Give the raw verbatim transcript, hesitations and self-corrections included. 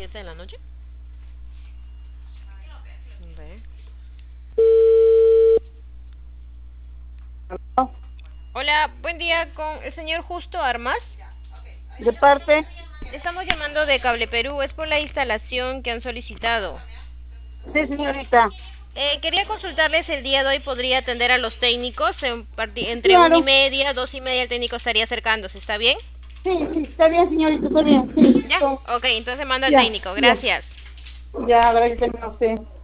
siete de la noche. Ve. ¿No? Hola, buen día con el señor Justo Armas. ¿De parte? Estamos llamando de Cable Perú, es por la instalación que han solicitado. Sí, señorita. Eh, quería consultarles el día de hoy, ¿podría atender a los técnicos? En parti- entre una y Claro. media, dos y media el técnico estaría acercándose, ¿está bien? Sí, sí, está bien, señorita, está bien. Sí, ¿Ya? listo. Ok, entonces manda al Ya, técnico, ya. gracias. Ya, gracias a usted.